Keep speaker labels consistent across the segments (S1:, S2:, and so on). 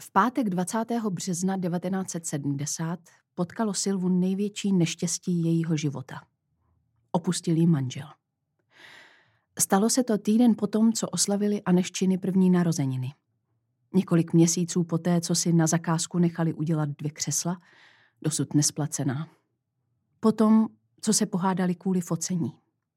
S1: V pátek 20. března 1970 potkalo Silvu největší neštěstí jejího života. Opustil jí manžel. Stalo se to týden potom, co oslavili Aneščiny první narozeniny. Několik měsíců poté, co si na zakázku nechali udělat 2 křesla, dosud nesplacená. Potom, co se pohádali kvůli focení.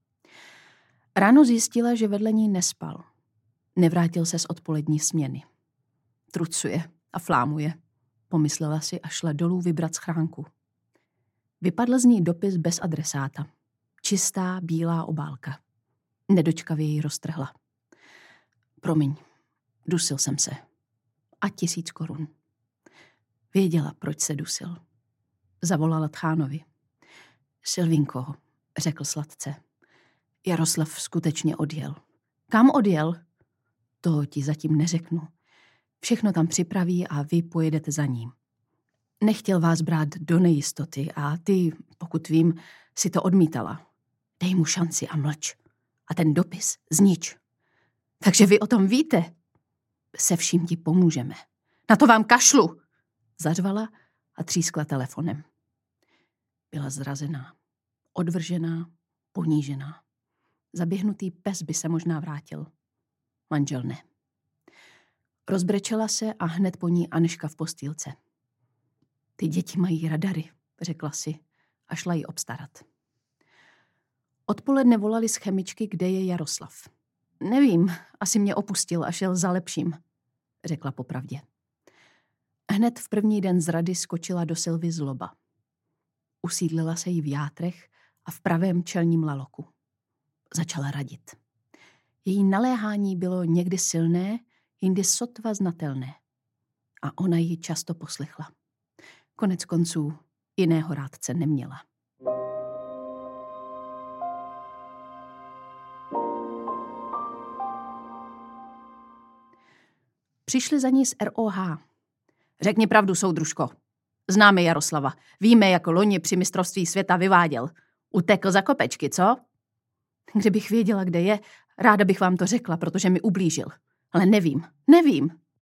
S1: Ráno zjistila, že vedle ní nespal. Nevrátil se z odpolední směny. Trucuje a flámuje, pomyslela si a šla dolů vybrat schránku. Vypadl z ní dopis bez adresáta. Čistá, bílá obálka. Nedočkavě ji roztrhla. Promiň, dusil jsem se. A 1000 korun. Věděla, proč se dusil. Zavolala Tchánovi. Silvinko, řekl sladce. Jaroslav skutečně odjel. Kam odjel? To ti zatím neřeknu. Všechno tam připraví a vy pojedete za ním. Nechtěl vás brát do nejistoty a ty, pokud vím, si to odmítala. Dej mu šanci a mlč. A ten dopis znič. Takže vy o tom víte? Se vším ti pomůžeme. Na to vám kašlu! Zařvala a třískla telefonem. Byla zrazená, odvržená, ponížená. Zaběhnutý pes by se možná vrátil. Manžel ne. Rozbrečela se a hned po ní Aneška v postýlce. Ty děti mají radary, řekla si a šla ji obstarat. Odpoledne volali z chemičky, kde je Jaroslav. Nevím, asi mě opustil a šel za lepším, řekla popravdě. Hned v první den z rady skočila do Silvy zloba. Usídlila se jí v játrech a v pravém čelním laloku. Začala radit. Její naléhání bylo někdy silné, jindy sotva znatelné. A ona ji často poslechla. Konec konců jiného rádce neměla. Přišli za ní z ROH. Řekni pravdu, soudružko. Známe Jaroslava. Víme, jak loni při mistrovství světa vyváděl. Utekl za kopečky, co? Kdybych věděla, kde je, ráda bych vám to řekla, protože mi ublížil. Ale nevím.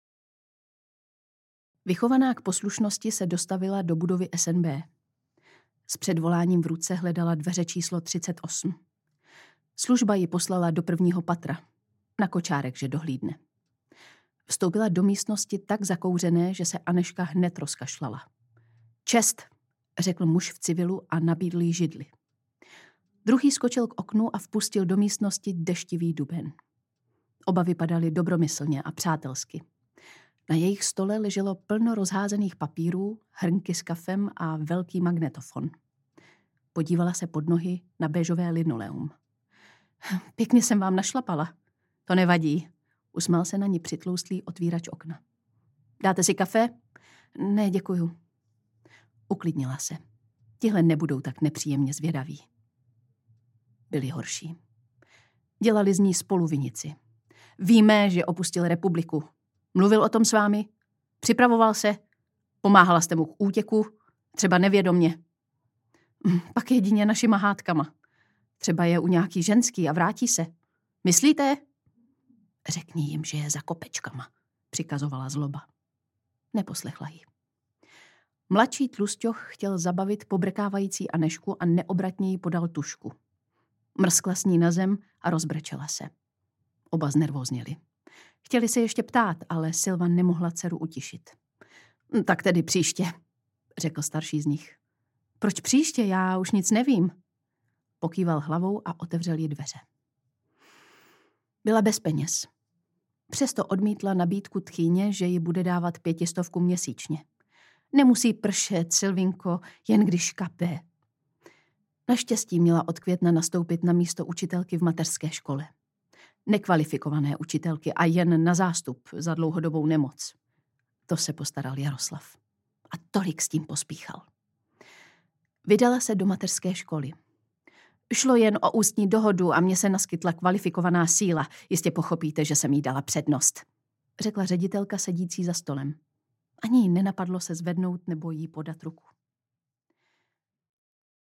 S1: Vychovaná k poslušnosti se dostavila do budovy SNB. S předvoláním v ruce hledala dveře číslo 38. Služba ji poslala do 1. patra. Na kočárek, že dohlídne. Vstoupila do místnosti tak zakouřené, že se Aneška hned rozkašlala. Čest, řekl muž v civilu a nabídl jí židli. Druhý skočil k oknu a vpustil do místnosti deštivý duben. Oba vypadali dobromyslně a přátelsky. Na jejich stole leželo plno rozházených papírů, hrnky s kafem a velký magnetofon. Podívala se pod nohy na béžové linoleum. Pěkně jsem vám našlapala. To nevadí. Usmál se na ní přitloustlý otvírač okna. Dáte si kafe? Ne, děkuju. Uklidnila se. Tihle nebudou tak nepříjemně zvědaví. Byli horší. Dělali z ní spoluvinici. Víme, že opustil republiku. Mluvil o tom s vámi? Připravoval se? Pomáhala jste mu k útěku? Třeba nevědomně? Pak jedině našima hádkama. Třeba je u nějaký ženský a vrátí se. Myslíte? Řekni jim, že je za kopečkama, přikazovala zloba. Neposlechla ji. Mladší tlusťoch chtěl zabavit pobrkávající Anešku a neobratně jí podal tužku. Mrskla s ní na zem a rozbrečela se. Oba znervózněli. Chtěli se ještě ptát, ale Silva nemohla dceru utišit. Tak tedy příště, řekl starší z nich. Proč příště? Já už nic nevím. Pokýval hlavou a otevřel jí dveře. Byla bez peněz. Přesto odmítla nabídku tchýně, že ji bude dávat 500 měsíčně. Nemusí pršet, Silvinko, jen když kape. Naštěstí měla od května nastoupit na místo učitelky v mateřské škole. Nekvalifikované učitelky a jen na zástup za dlouhodobou nemoc. To se postaral Jaroslav. A tolik s tím pospíchal. Vydala se do mateřské školy. Šlo jen o ústní dohodu a mně se naskytla kvalifikovaná síla. Jistě pochopíte, že jsem jí dala přednost, řekla ředitelka sedící za stolem. Ani jí nenapadlo se zvednout nebo jí podat ruku.